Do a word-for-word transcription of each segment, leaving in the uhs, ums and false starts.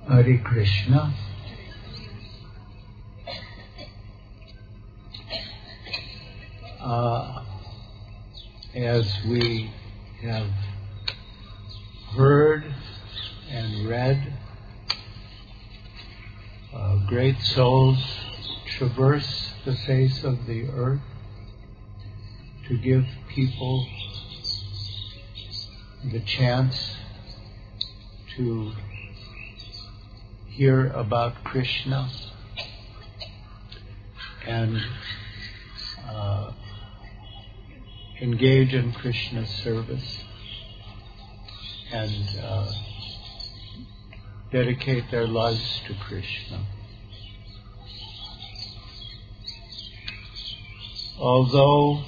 Hare Krishna. Uh, as we have heard and read, uh, great souls traverse the face of the earth to give people the chance to hear about Krishna and uh, engage in Krishna's service and uh, dedicate their lives to Krishna. Although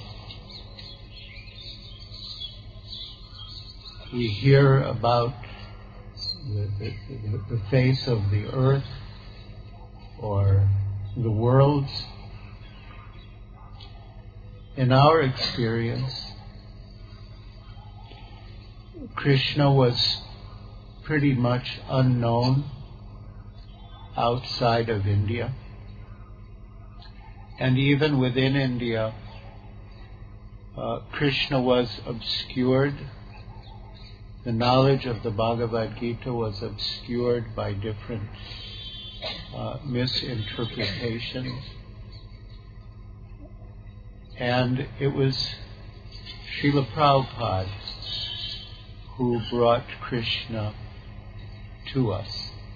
we hear about the, the, the, the face of the earth or the worlds, in our experience, Krishna was pretty much unknown outside of India. And even within India, uh, Krishna was obscured. The knowledge of the Bhagavad Gita was obscured by different uh, misinterpretations. And it was Srila Prabhupada who brought Krishna to us.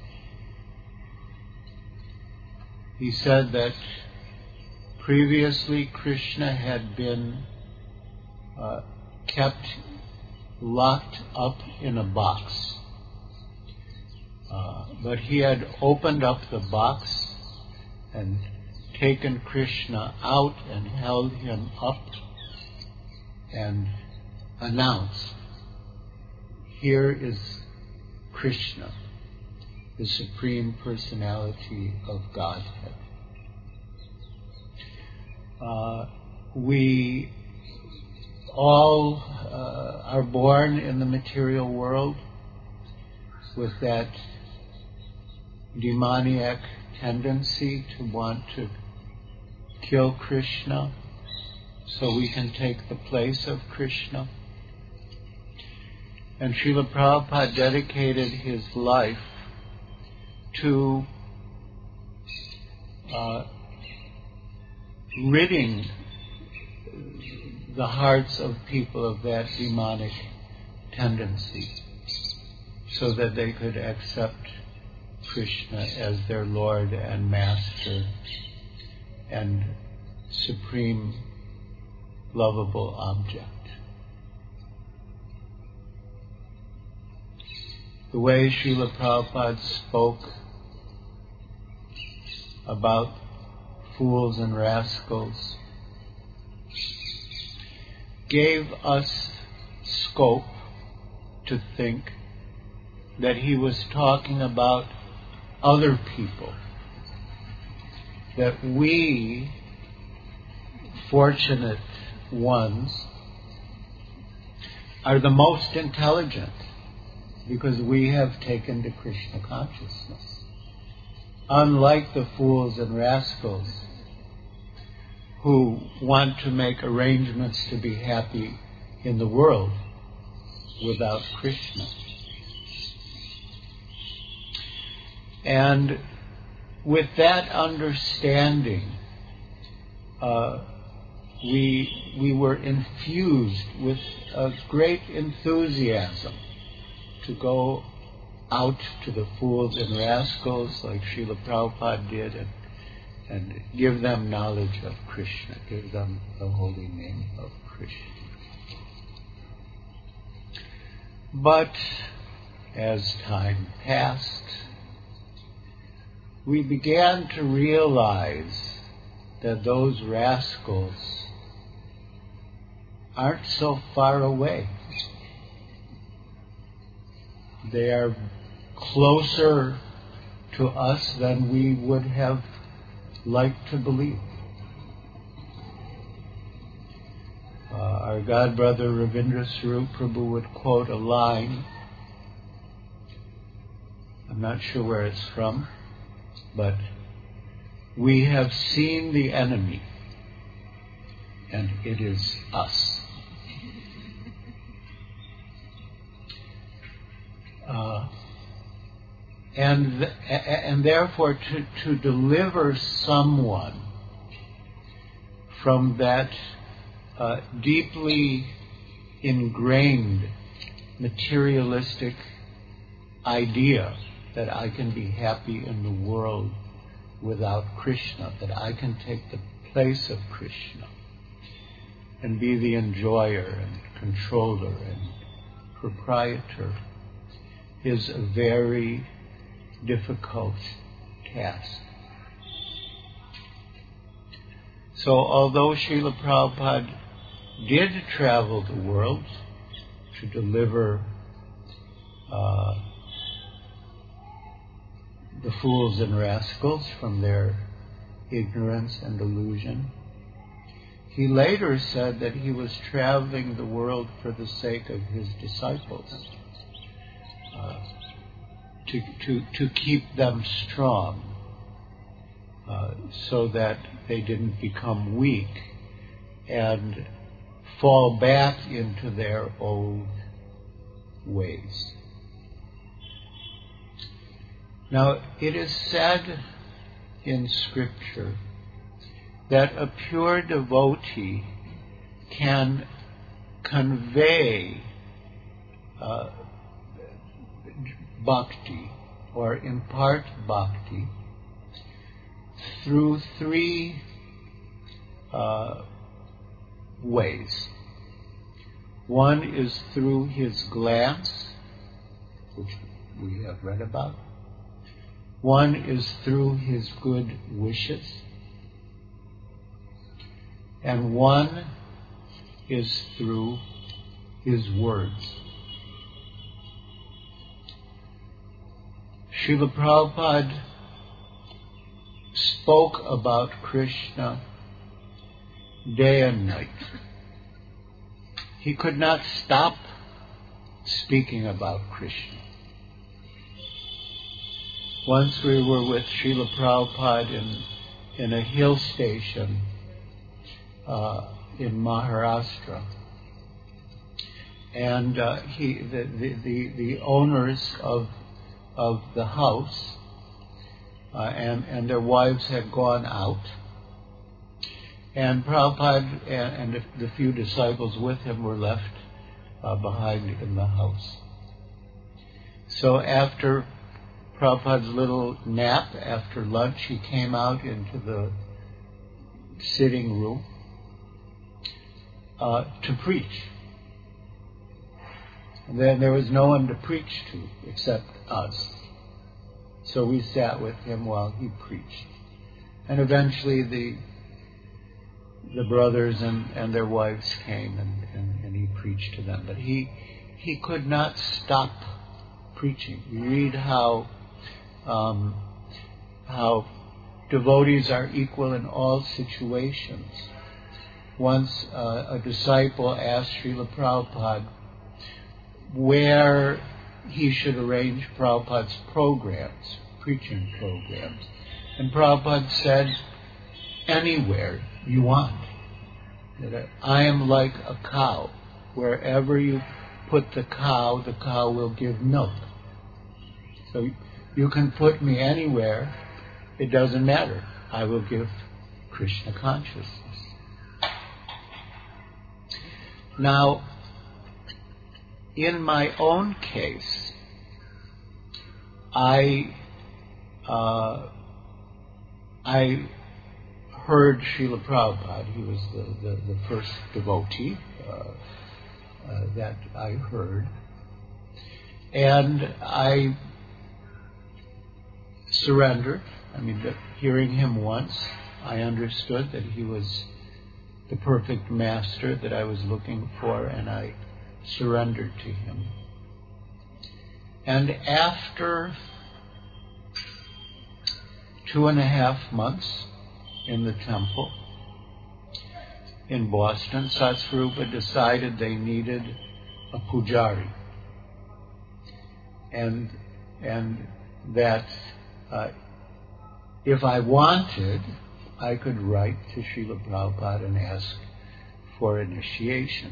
He said that previously Krishna had been uh, kept locked up in a box. Uh, but he had opened up the box and taken Krishna out and held him up and announced, here is Krishna, the Supreme Personality of Godhead. Uh, we all uh, are born in the material world with that demoniac tendency to want to kill Krishna so we can take the place of Krishna. And Srila Prabhupada dedicated his life to uh, ridding the hearts of people of that demonic tendency so that they could accept Krishna as their Lord and Master and supreme lovable object. The way Srila Prabhupada spoke about fools and rascals gave us scope to think that he was talking about other people, that we, fortunate ones, are the most intelligent because we have taken to Krishna consciousness. Unlike the fools and rascals who want to make arrangements to be happy in the world without Krishna. And with that understanding, uh, we, we were infused with a great enthusiasm to go out to the fools and rascals like Srila Prabhupada did and, and give them knowledge of Krishna, give them the holy name of Krishna. But as time passed, we began to realize that those rascals aren't so far away. They are closer to us than we would have liked to believe. Uh, our God brother Ravindra Swarup Prabhu would quote a line, I'm not sure where it's from, but we have seen the enemy, and it is us. Uh, and th- and therefore, to, to deliver someone from that uh, deeply ingrained materialistic idea that I can be happy in the world without Krishna, that I can take the place of Krishna and be the enjoyer and controller and proprietor, is a very difficult task. So although Srila Prabhupada did travel the world to deliver uh, the fools and rascals from their ignorance and delusion, he later said that he was traveling the world for the sake of his disciples, uh, to, to, to keep them strong, uh, so that they didn't become weak and fall back into their old ways. Now, it is said in Scripture that a pure devotee can convey uh, bhakti or impart bhakti through three uh, ways. One is through his glance, which we have read about. One is through his good wishes. And one is through his words. Srila Prabhupada spoke about Krishna day and night. He could not stop speaking about Krishna. Once we were with Srila Prabhupada in, in a hill station uh, in Maharashtra. And uh, he, the, the, the, the owners of, of the house uh, and, and their wives had gone out. And Prabhupada and, and the, the few disciples with him were left uh, behind in the house. So after Prabhupada's little nap after lunch, he came out into the sitting room uh, to preach. And then there was no one to preach to except us. So we sat with him while he preached. And eventually the the brothers and, and their wives came and, and, and he preached to them. But he he could not stop preaching. You read how Um, how devotees are equal in all situations. Once uh, a disciple asked Srila Prabhupada where he should arrange Prabhupada's programs, preaching programs. And Prabhupada said, anywhere you want. That I am like a cow. Wherever you put the cow, the cow will give milk. So you can put me anywhere, it doesn't matter. I will give Krishna consciousness. Now, in my own case, I uh, I heard Srila Prabhupada. He was the, the, the first devotee uh, uh, that I heard. And I surrendered. I mean, hearing him once, I understood that he was the perfect master that I was looking for, and I surrendered to him. And after two and a half months in the temple in Boston, Satsvarupa decided they needed a pujari. And and that uh, if I wanted, I could write to Srila Prabhupada and ask for initiation.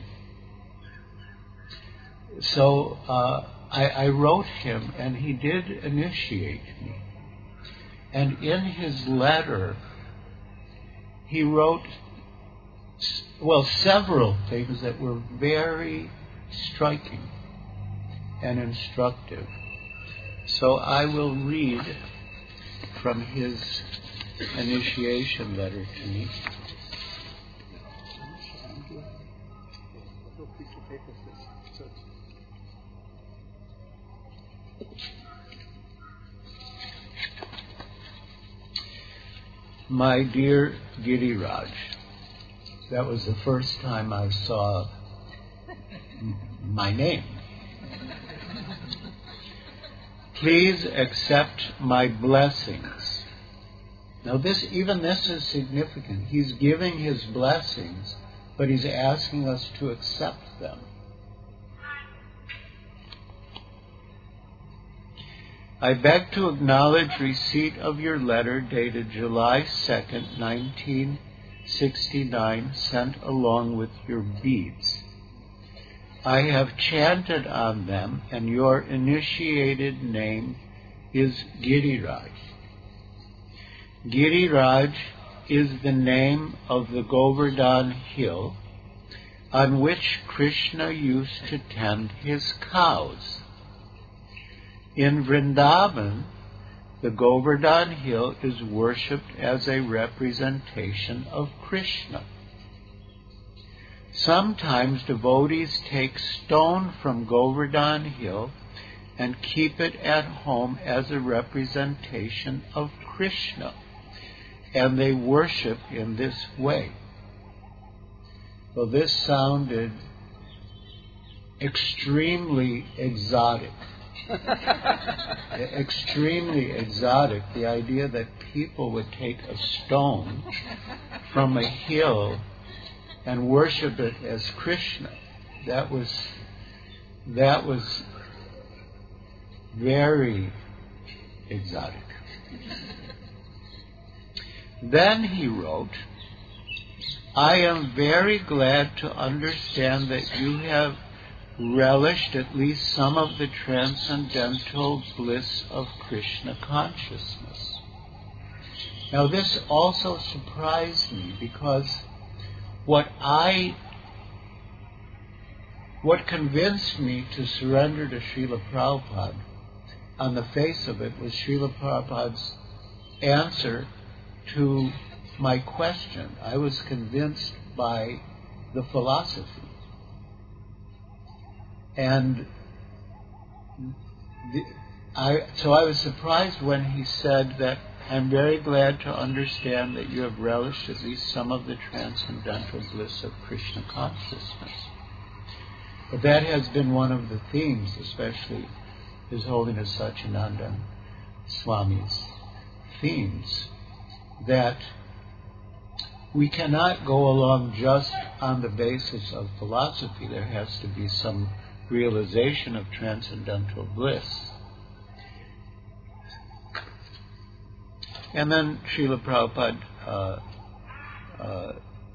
So uh, I, I wrote him, and he did initiate me. And in his letter, he wrote, well, several things that were very striking and instructive. So I will read from his initiation letter to me. My dear Giriraj, that was the first time I saw my name. Please accept my blessings. Now this, even this is significant. He's giving his blessings, but he's asking us to accept them. I beg to acknowledge receipt of your letter dated July second, nineteen sixty-nine, sent along with your beads. I have chanted on them, and your initiated name is Giriraj. Giriraj is the name of the Govardhan hill on which Krishna used to tend his cows. In Vrindavan, the Govardhan hill is worshipped as a representation of Krishna. Sometimes devotees take stone from Govardhan hill and keep it at home as a representation of Krishna, and they worship in this way. Well, this sounded extremely exotic. Extremely exotic, the idea that people would take a stone from a hill and worship it as Krishna. That was that was very exotic. Then he wrote, I am very glad to understand that you have relished at least some of the transcendental bliss of Krishna consciousness. Now this also surprised me, because what I, what convinced me to surrender to Srila Prabhupada on the face of it was Srila Prabhupada's answer to my question. I was convinced by the philosophy. And the, I, so I was surprised when he said that I'm very glad to understand that you have relished at least some of the transcendental bliss of Krishna consciousness. But that has been one of the themes, especially His Holiness Satchidananda Swami's themes, that we cannot go along just on the basis of philosophy. There has to be some realization of transcendental bliss. And then Srila Prabhupada uh, uh,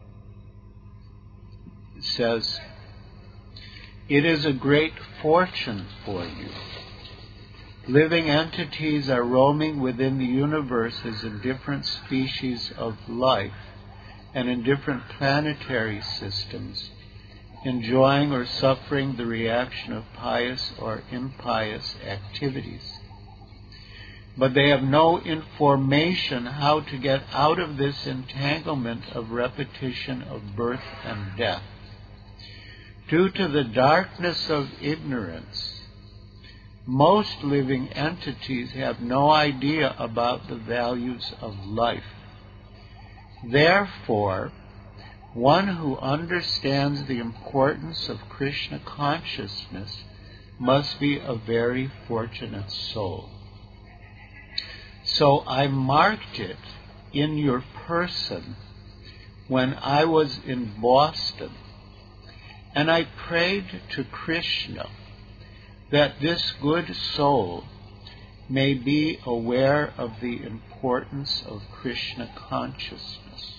says, it is a great fortune for you. Living entities are roaming within the universes in different species of life and in different planetary systems, enjoying or suffering the reaction of pious or impious activities. But they have no information how to get out of this entanglement of repetition of birth and death. Due to the darkness of ignorance, most living entities have no idea about the values of life. Therefore, one who understands the importance of Krishna consciousness must be a very fortunate soul. So I marked it in your person when I was in Boston, and I prayed to Krishna that this good soul may be aware of the importance of Krishna consciousness.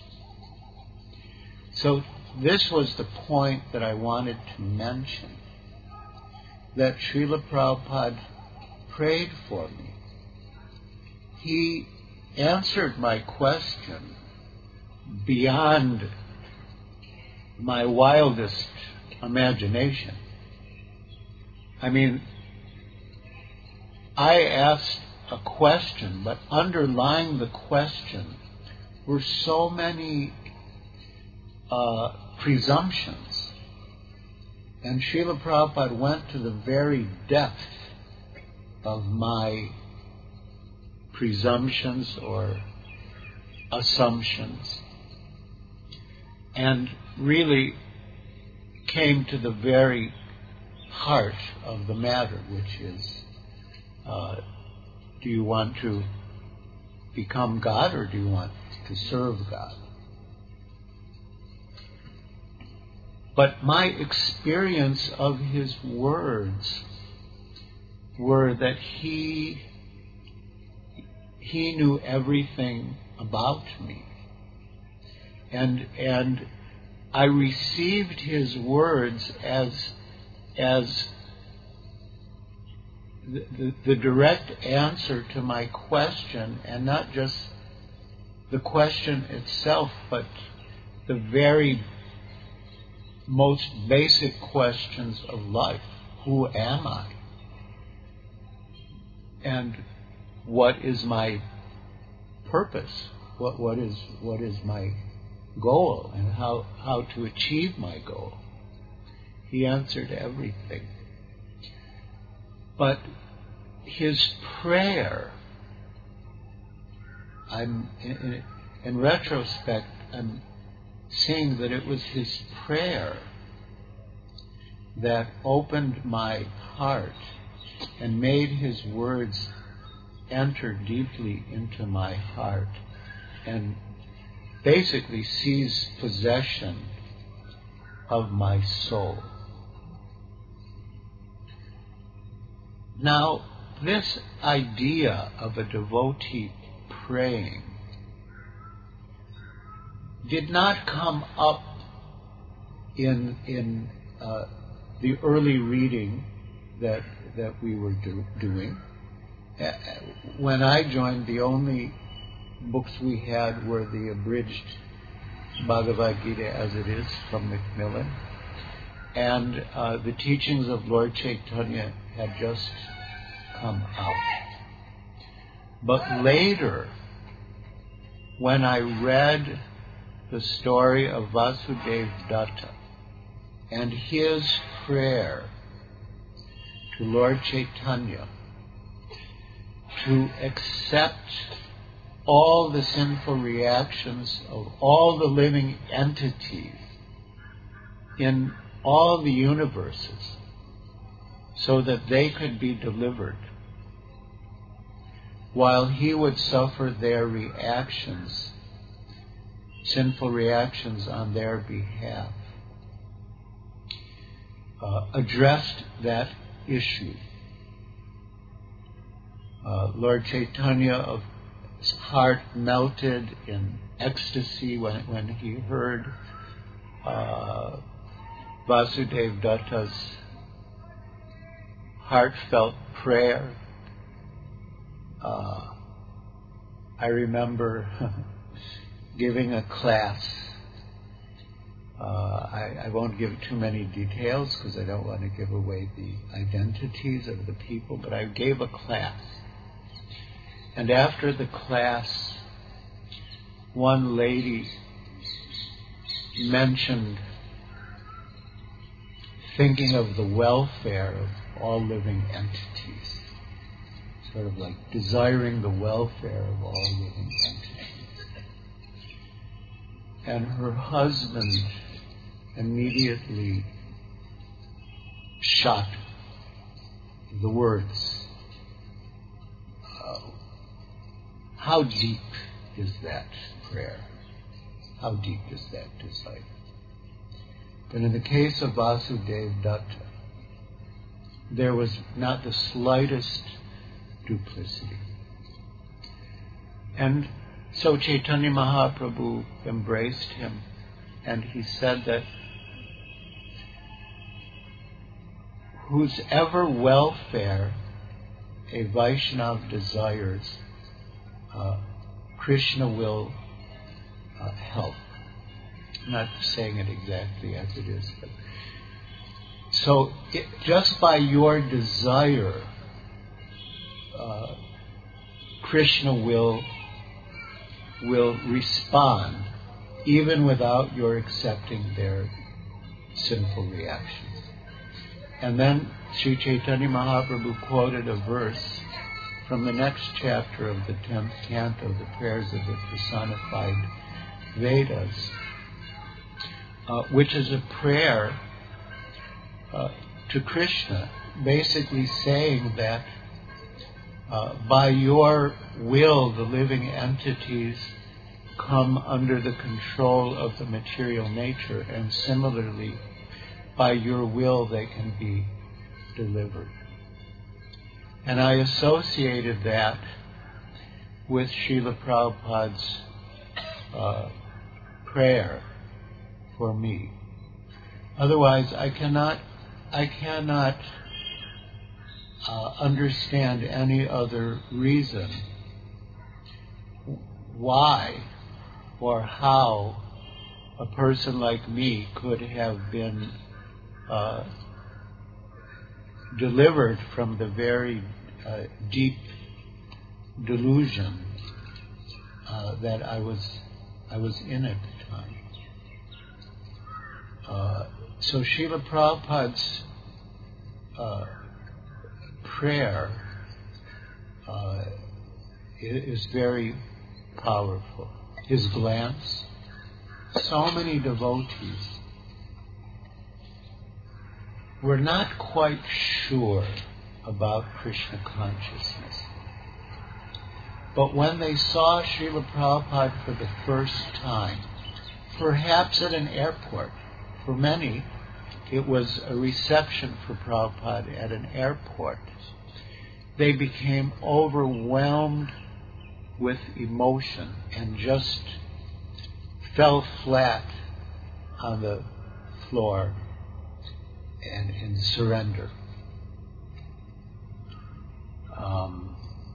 So this was the point that I wanted to mention, that Srila Prabhupada prayed for me. He answered my question beyond my wildest imagination. I mean, I asked a question, but underlying the question were so many uh, presumptions. And Srila Prabhupada went to the very depth of my presumptions or assumptions, and really came to the very heart of the matter, which is, uh, do you want to become God or do you want to serve God? But my experience of his words were that he he knew everything about me. And and I received his words as as the, the, the direct answer to my question, and not just the question itself, but the very most basic questions of life. Who am I? And what is my purpose? What what is what is my goal, and how, how to achieve my goal? He answered everything. But his prayer, I'm in, in retrospect, I'm seeing that it was his prayer that opened my heart and made his words enter deeply into my heart and basically seize possession of my soul. Now, this idea of a devotee praying did not come up in in uh, the early reading that that we were do, doing. Uh, when I joined, the only books we had were the abridged Bhagavad Gita as it is from Macmillan, and uh, the teachings of Lord Chaitanya had just come out. But later, when I read the story of Vasudeva Datta and his prayer to Lord Chaitanya to accept all the sinful reactions of all the living entities in all the universes so that they could be delivered, while he would suffer their reactions, sinful reactions on their behalf, uh, addressed that issue. Uh, Lord Chaitanya, of his heart melted in ecstasy when, when he heard uh, Vasudeva Datta's heartfelt prayer. Uh, I remember giving a class. Uh, I, I won't give too many details because I don't want to give away the identities of the people, but I gave a class. And after the class, one lady mentioned thinking of the welfare of all living entities, sort of like desiring the welfare of all living entities. And her husband immediately shot the words, uh, how deep is that prayer? How deep is that desire? But in the case of Vasudeva Datta, there was not the slightest duplicity. And so Chaitanya Mahaprabhu embraced him, and he said that whose ever welfare a Vaishnava desires, uh, Krishna will uh, help. I'm not saying it exactly as it is, but so it, just by your desire, uh, Krishna will will respond, even without your accepting their sinful reactions. And then Sri Chaitanya Mahaprabhu quoted a verse from the next chapter of the tenth canto, the prayers of the personified Vedas, uh, which is a prayer uh, to Krishna, basically saying that uh, by your will the living entities come under the control of the material nature, and similarly, by your will they can be delivered. And I associated that with Srila Prabhupada's uh, prayer for me. Otherwise, I cannot, I cannot uh, understand any other reason why or how a person like me could have been uh, delivered from the very uh, deep delusion uh, that I was I was in at the time. Uh, so Srila Prabhupada's uh, prayer uh, is very powerful. His glance, so many devotees were not quite sure about Krishna consciousness. But when they saw Srila Prabhupada for the first time, perhaps at an airport, for many it was a reception for Prabhupada at an airport, they became overwhelmed with emotion and just fell flat on the floor and in surrender. Um,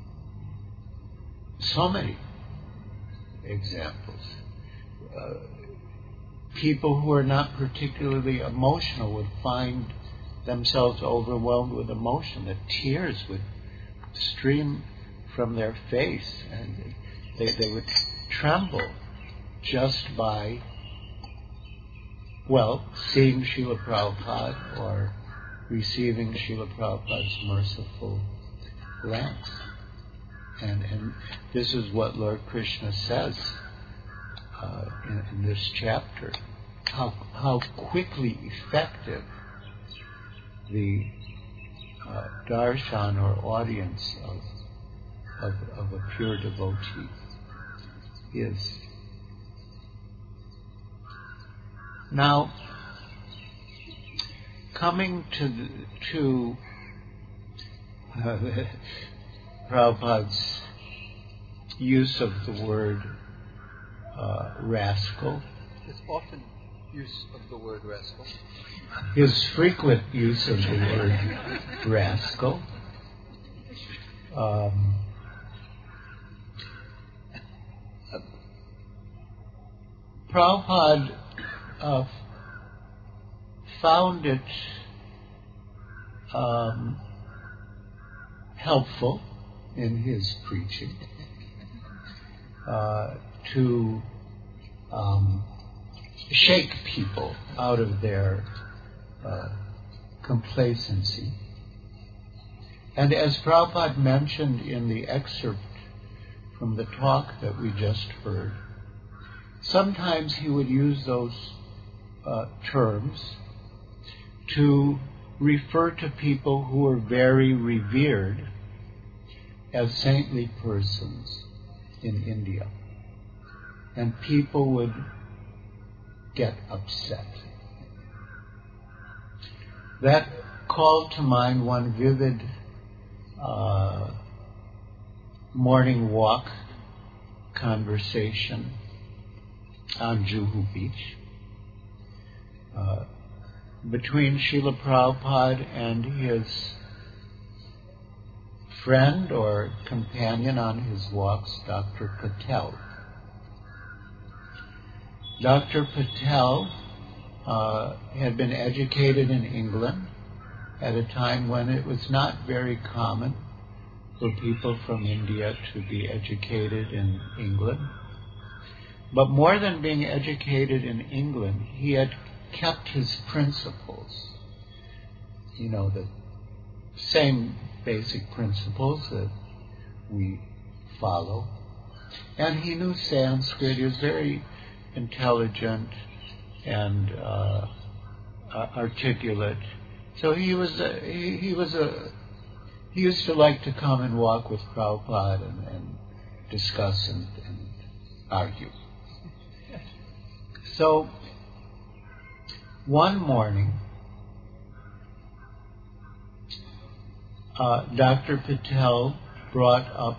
so many examples. Uh, people who are not particularly emotional would find themselves overwhelmed with emotion. The tears would stream from their face, and they, they would tremble just by, well, seeing Srila Prabhupada or receiving Srila Prabhupada's merciful glance. And, and this is what Lord Krishna says uh, in, in this chapter, how, how quickly effective the uh, darshan or audience of, of, of a pure devotee is. Now, coming to the, to uh, Prabhupada's use of the word uh, rascal, his often use of the word rascal, his frequent use of the word rascal, um, Prabhupada Uh, found it um, helpful in his preaching uh, to um, shake people out of their uh, complacency. And as Prabhupada mentioned in the excerpt from the talk that we just heard, sometimes he would use those Uh, terms to refer to people who were very revered as saintly persons in India. And people would get upset. That called to mind one vivid uh, morning walk conversation on Juhu Beach uh, between Srila Prabhupada and his friend or companion on his walks, Doctor Patel. Doctor Patel uh, had been educated in England at a time when it was not very common for people from India to be educated in England. But more than being educated in England, he had kept his principles. You know, the same basic principles that we follow. And he knew Sanskrit. He was very intelligent and uh, articulate. So he was a, he, he was a he used to like to come and walk with Prabhupada and, and discuss and, and argue. So one morning, uh, Doctor Patel brought up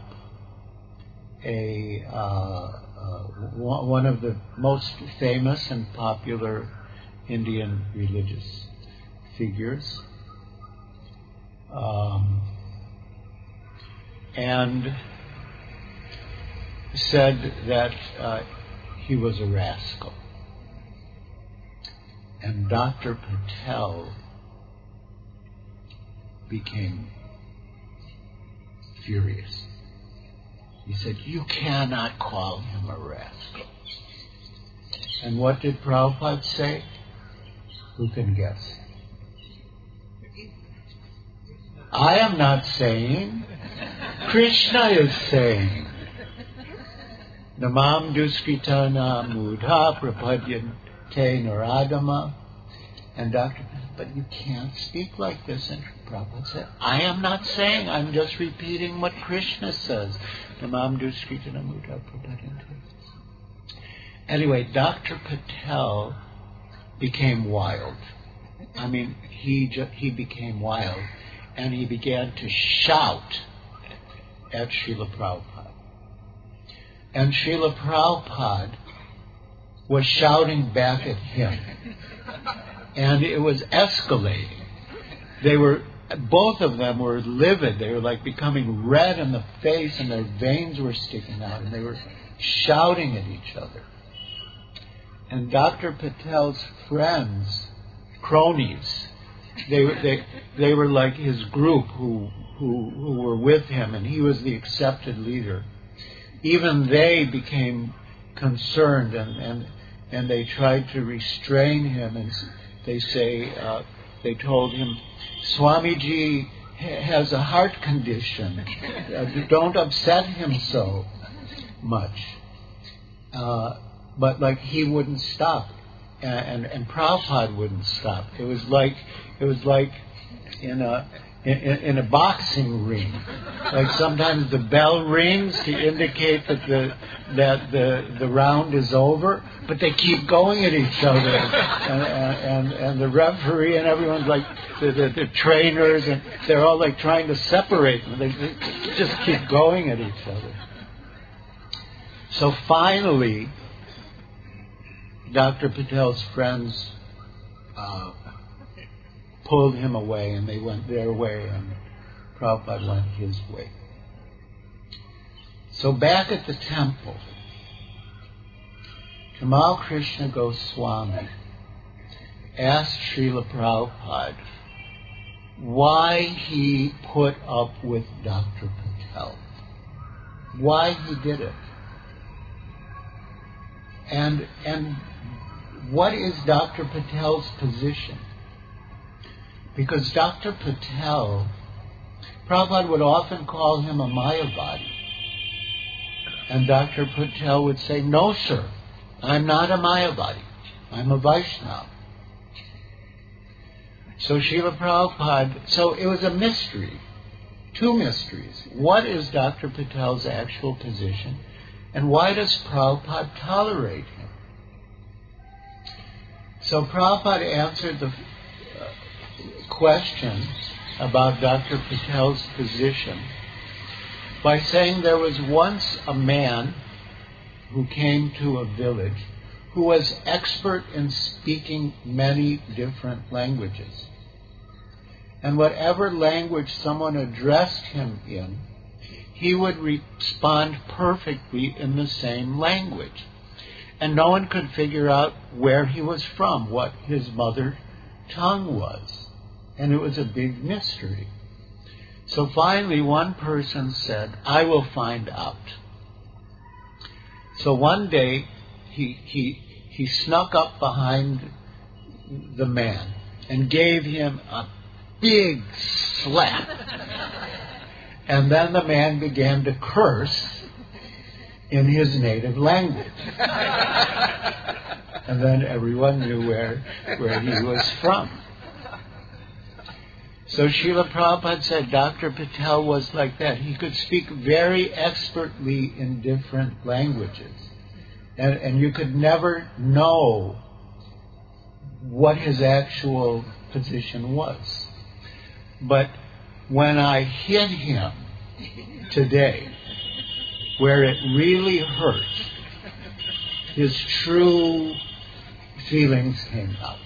a uh, uh, one of the most famous and popular Indian religious figures, um, and said that uh, he was a rascal. And Doctor Patel became furious. He said, "You cannot call him a rascal." And what did Prabhupada say? Who can guess? I am not saying. Krishna is saying. Namam duskritana mudha prapadyante naradama. And Doctor but you can't speak like this. And Prabhupada said, I am not saying, I'm just repeating what Krishna says. Namam duskritana mudha prapadyante. Anyway, Doctor Patel became wild. I mean, he ju- he became wild, and he began to shout at Srila Prabhupada. And Srila Prabhupada was shouting back at him. And it was escalating. They were, both of them were livid. They were like becoming red in the face, and their veins were sticking out, and they were shouting at each other. And Doctor Patel's friends, cronies, they were they they were like his group who who who were with him, and he was the accepted leader. Even they became concerned, and and, and they tried to restrain him. And they say uh, they told him, Swamiji ha- has a heart condition. Uh, don't upset him so much. Uh, But like he wouldn't stop, and, and and Prabhupada wouldn't stop. It was like it was like in a in, in a boxing ring. Like sometimes the bell rings to indicate that the that the the round is over, but they keep going at each other, and and, and the referee and everyone's like the, the the trainers, and they're all like trying to separate them. They, they just keep going at each other. So finally, Doctor Patel's friends uh, pulled him away, and they went their way, and Prabhupada went his way. So back at the temple, Tamal Krishna Goswami asked Srila Prabhupada why he put up with Doctor Patel, why he did it. And and what is Doctor Patel's position? Because Doctor Patel, Prabhupada would often call him a Mayavadi. And Doctor Patel would say, no, sir, I'm not a Mayavadi. I'm a Vaishnava. So Srila Prabhupada, so it was a mystery, two mysteries. What is Doctor Patel's actual position? And why does Prabhupada tolerate him? So Prabhupada answered the uh, question about Doctor Patel's position by saying there was once a man who came to a village who was expert in speaking many different languages. And whatever language someone addressed him in, he would respond perfectly in the same language. And no one could figure out where he was from, what his mother tongue was. And it was a big mystery. So finally one person said, I will find out. So one day he, he, he snuck up behind the man and gave him a big slap. And then the man began to curse in his native language. And then everyone knew where, where he was from. So Srila Prabhupada said Doctor Patel was like that. He could speak very expertly in different languages. And, and you could never know what his actual position was. But when I hit him today, where it really hurt, his true feelings came out.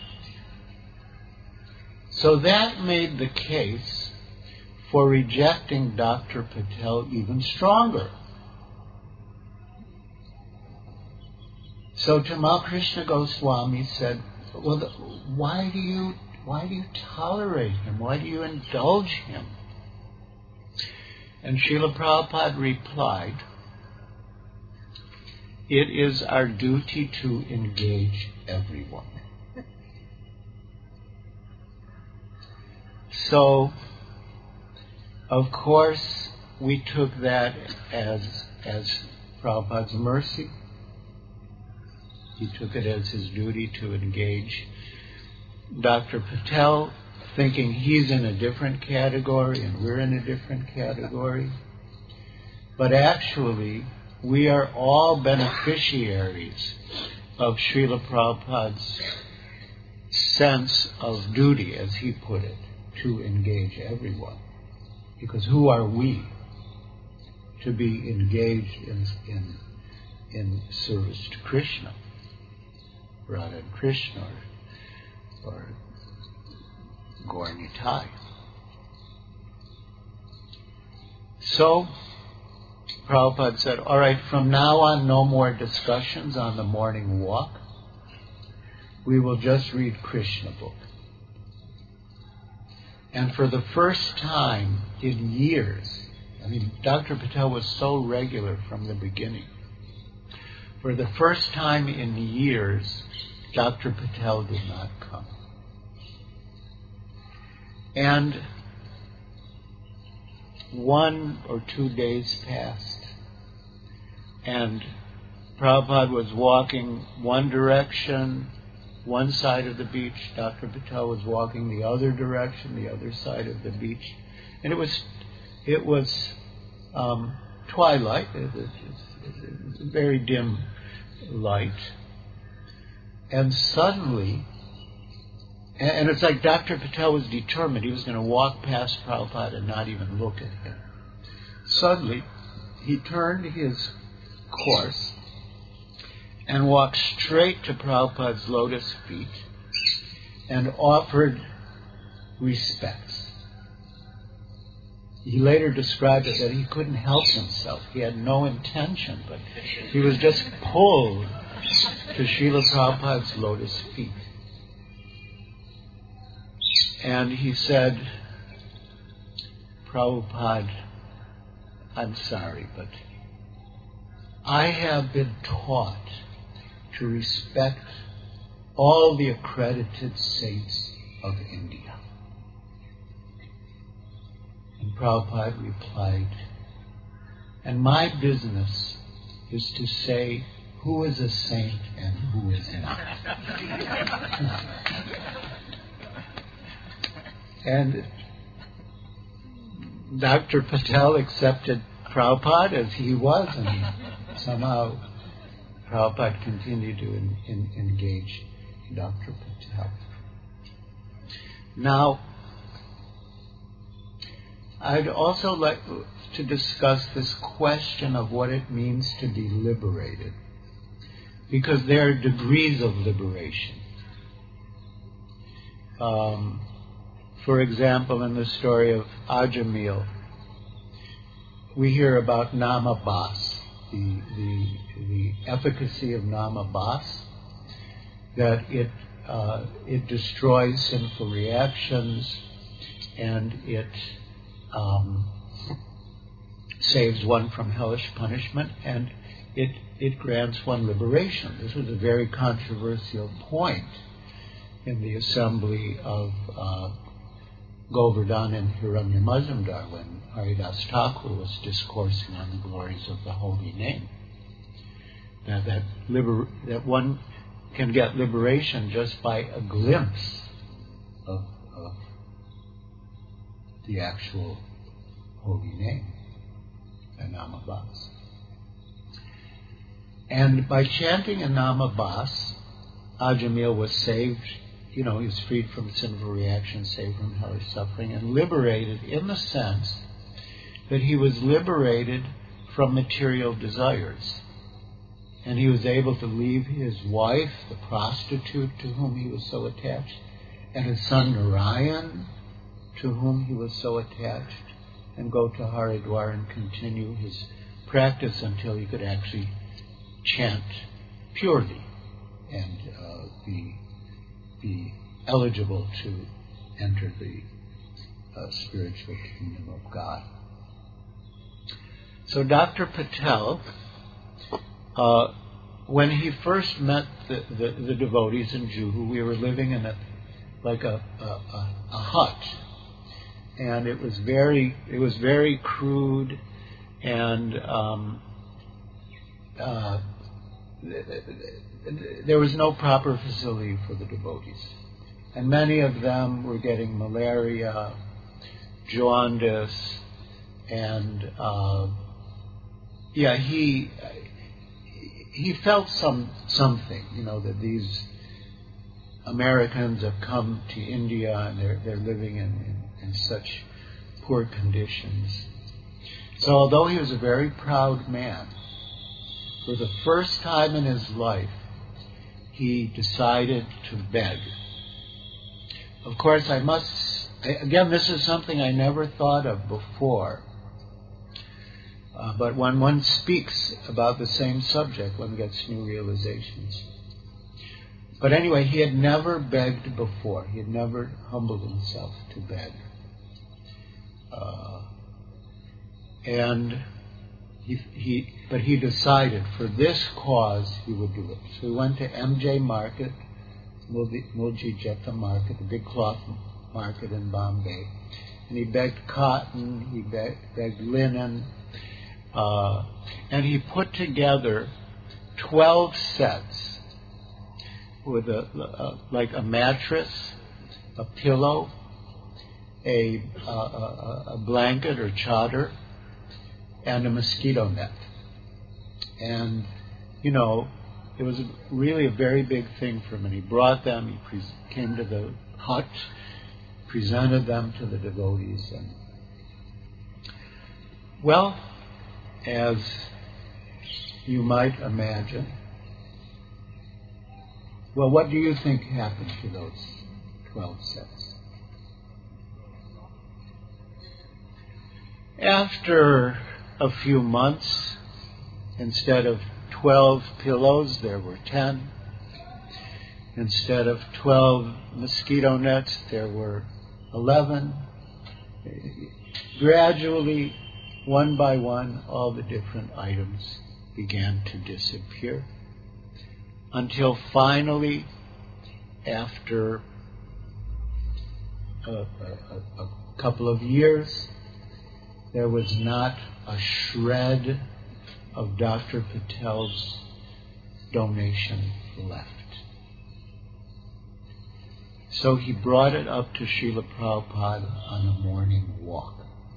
So that made the case for rejecting Doctor Patel even stronger. So Tamal Krishna Goswami said, well, the, why do you why do you tolerate him? Why do you indulge him? And Srila Prabhupada replied, it is our duty to engage everyone. So, of course, we took that as, as Prabhupada's mercy. He took it as his duty to engage Doctor Patel, thinking he's in a different category and we're in a different category. But actually, we are all beneficiaries of Srila Prabhupada's sense of duty, as he put it, to engage everyone. Because who are we to be engaged in, in, in service to Krishna, Radha and Krishna, or, or Gaur Nitai? So, Prabhupada said, all right, from now on, no more discussions on the morning walk. We will just read Krishna book. And for the first time in years, I mean, Doctor Patel was so regular from the beginning. For the first time in years, Doctor Patel did not come. And one or two days passed, and Prabhupada was walking one direction, one side of the beach. Doctor Patel was walking the other direction, the other side of the beach. And it was it was um, twilight, it was, it was a very dim light. And suddenly, and it's like Doctor Patel was determined he was going to walk past Prabhupada and not even look at him. Suddenly, he turned his course and walked straight to Prabhupada's lotus feet and offered respects. He later described it that he couldn't help himself. He had no intention, but he was just pulled to Srila Prabhupada's lotus feet. And he said, Prabhupada, I'm sorry, but I have been taught to respect all the accredited saints of India. And Prabhupada replied, and my business is to say who is a saint and who is not. And Doctor Patel accepted Prabhupada as he was, and somehow Prabhupada continued to in, in, engage Doctor Patel. Now, I'd also like to discuss this question of what it means to be liberated, because there are degrees of liberation. Um, for example, in the story of Ajamil, we hear about Namabas, the, the, the efficacy of Namabas, that it, uh, it destroys sinful reactions, and it um, saves one from hellish punishment, and it, it grants one liberation. This was a very controversial point in the assembly of uh, Govardhan and Hiranyamazumdar when Haridas Thakur was discoursing on the glories of the holy name. Now that, liber- that one can get liberation just by a glimpse of, of the actual holy name, a Namabas. And by chanting a Namabas, Ajamil was saved. You know, he was freed from sinful reaction, saved from hellish suffering, and liberated in the sense that he was liberated from material desires. And he was able to leave his wife, the prostitute to whom he was so attached, and his son Narayan, to whom he was so attached, and go to Haridwar and continue his practice until he could actually chant purely and uh, be be eligible to enter the uh, spiritual kingdom of God. So Doctor Patel, uh, when he first met the, the, the devotees in Juhu, we were living in a like a, a, a, a hut, and it was very it was very crude, and um, uh, there was no proper facility for the devotees. And many of them were getting malaria, jaundice, and uh, yeah, he he felt some something, you know, that these Americans have come to India and they're they're living in, in, in such poor conditions. So although he was a very proud man, for the first time in his life, he decided to beg. Of course, I must, again, this is something I never thought of before. Uh, but when one speaks about the same subject, one gets new realizations. But anyway, he had never begged before. He had never humbled himself to beg. Uh, and he, he, but he decided for this cause he would do it. So he went to M J Market, Mulji Jetta Market, the big cloth market in Bombay, and he begged cotton, he begged, begged linen, uh, and he put together twelve sets with a, a like a mattress, a pillow, a, a, a, a blanket or chadar, and a mosquito net. And, you know, it was really a very big thing for him. And he brought them, he pre- came to the hut, presented them to the devotees. And, well, as you might imagine, well, what do you think happened to those twelve sets? After a few months, instead of twelve pillows, there were ten. Instead of twelve mosquito nets, there were eleven. Gradually, one by one, all the different items began to disappear, until finally, after a, a, a couple of years, there was not a shred of Doctor Patel's donation left. So he brought it up to Srila Prabhupada on a morning walk.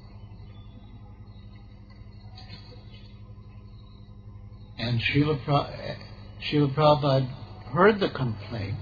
And Srila, pra- Srila Prabhupada heard the complaint,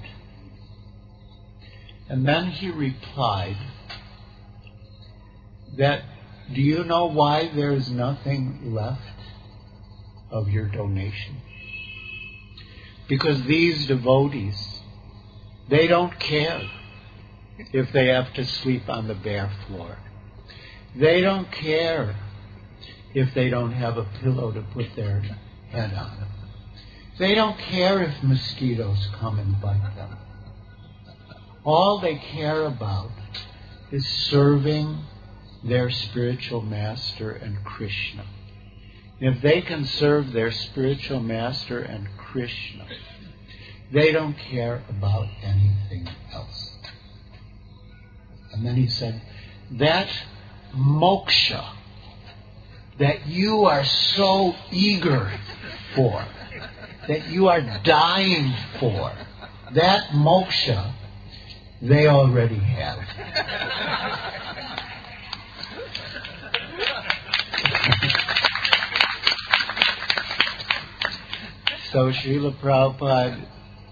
and then he replied that do you know why there's nothing left of your donation? Because these devotees, they don't care if they have to sleep on the bare floor. They don't care if they don't have a pillow to put their head on. They don't care if mosquitoes come and bite them. All they care about is serving their spiritual master and Krishna. If they can serve their spiritual master and Krishna, they don't care about anything else. And then he said, that moksha that you are so eager for, that you are dying for, that moksha, they already have. So Srila Prabhupada,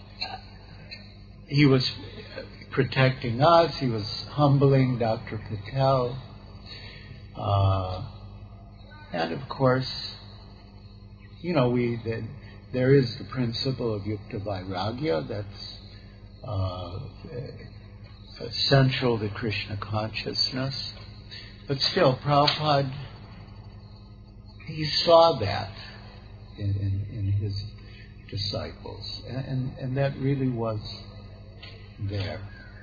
he was protecting us, he was humbling Doctor Patel, uh, and of course, you know, we the, there is the principle of Yukta Vairagya that's uh, central to Krishna consciousness. But still, Prabhupada, he saw that in, in, in his disciples, and, and, and that really was there.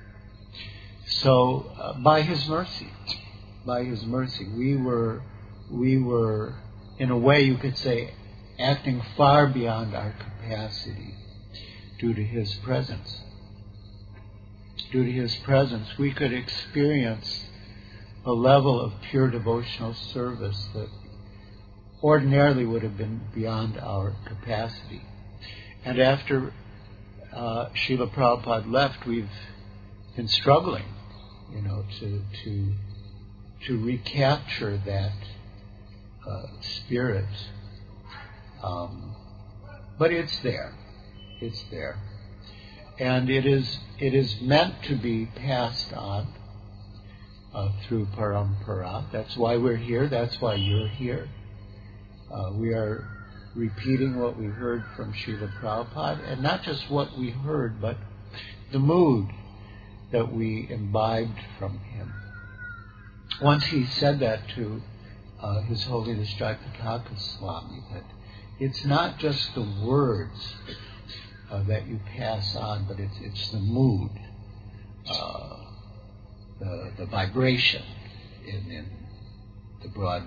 So, uh, by his mercy, by his mercy, we were, we were, in a way you could say, acting far beyond our capacity due to his presence. Due to his presence, we could experience a level of pure devotional service that ordinarily would have been beyond our capacity. And after uh, Srila Prabhupada left, we've been struggling, you know, to to to recapture that uh, spirit. Um, but it's there. It's there. And it is it is meant to be passed on uh, through parampara. That's why we're here. That's why you're here. Uh, we are repeating what we heard from Srila Prabhupada, and not just what we heard, but the mood that we imbibed from him. Once he said that to uh, His Holiness Jayapataka Swami, that it's not just the words uh, that you pass on, but it's it's the mood, uh, the the vibration in, in the broad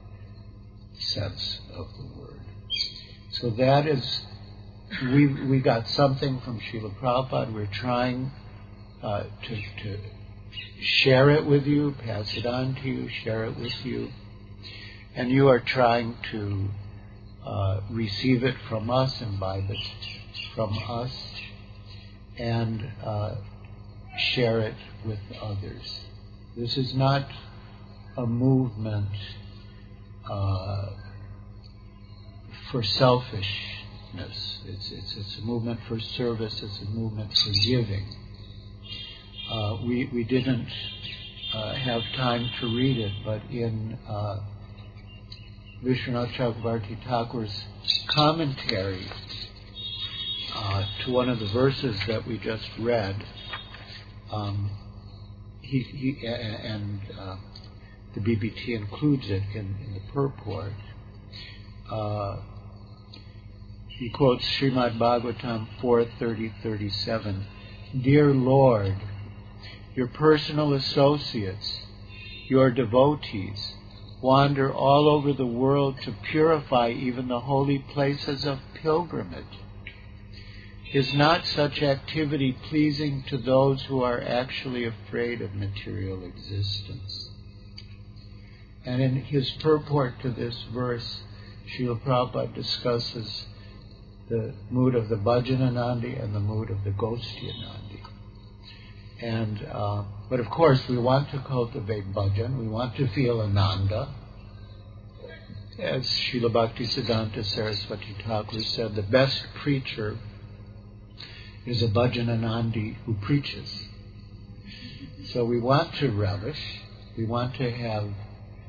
sense of the word. So that is, we we got something from Srila Prabhupada. We're trying uh, to to share it with you, pass it on to you, share it with you, and you are trying to uh, receive it from us, imbibe it from us, and uh, share it with others. This is not a movement uh, for selfishness. It's, it's, it's a movement for service. It's a movement for giving. Uh, we, we didn't uh, have time to read it, but in uh, Vishwanath Chakravarti Thakur's commentary uh, to one of the verses that we just read, um, he, he and uh, the B B T includes it in, in the purport. Uh, he quotes Srimad Bhagavatam four thirty thirty-seven. Dear Lord, your personal associates, your devotees, wander all over the world to purify even the holy places of pilgrimage. Is not such activity pleasing to those who are actually afraid of material existence? And in his purport to this verse, Srila Prabhupada discusses the mood of the Bhajananandi and the mood of the Gostyanandi. And, uh, but of course we want to cultivate bhajan, we want to feel ananda. As Srila Bhaktisiddhanta Saraswati Thakur said, the best preacher is a Bhajananandi who preaches. So we want to relish, we want to have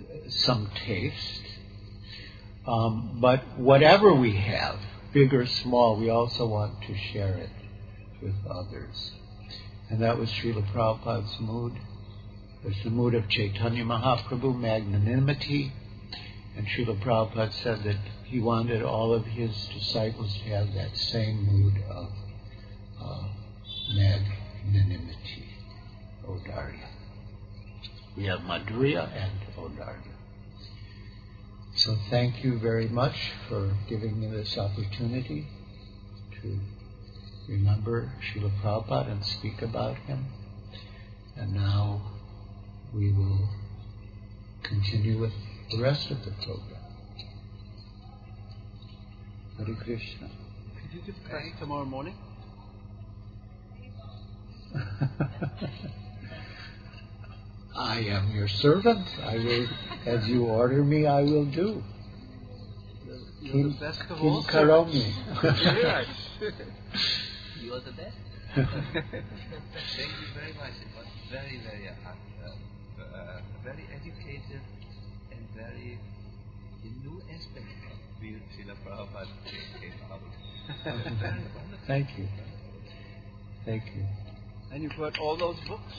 some taste. Um, but whatever we have, big or small, we also want to share it with others. And that was Srila Prabhupada's mood. It was the mood of Chaitanya Mahaprabhu, magnanimity. And Srila Prabhupada said that he wanted all of his disciples to have that same mood of uh, magnanimity, Audarya. We have Madhurya and Audarya. So thank you very much for giving me this opportunity to remember Srila Prabhupada and speak about him. And now we will continue with the rest of the program. Hare Krishna. Could you give class tomorrow morning? I am your servant. I will, as you order me, I will do. You're Kim, the best of Kim all Karomi. Yes. You are the best. Thank you very much. It was very, very, uh, uh, uh, very educative and very a new aspect of the Srila Prabhupada came out. Very wonderful. Thank you. Thank you. And you've got all those books?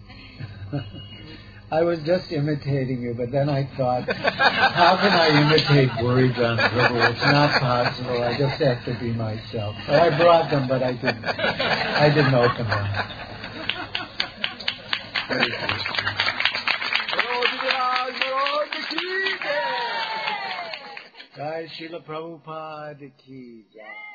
I was just imitating you, but then I thought, how can I imitate Burijan Prabhu? It's not possible. I just have to be myself. So I brought them, but I didn't. I didn't open them. Jai Srila Prabhupada ki jai.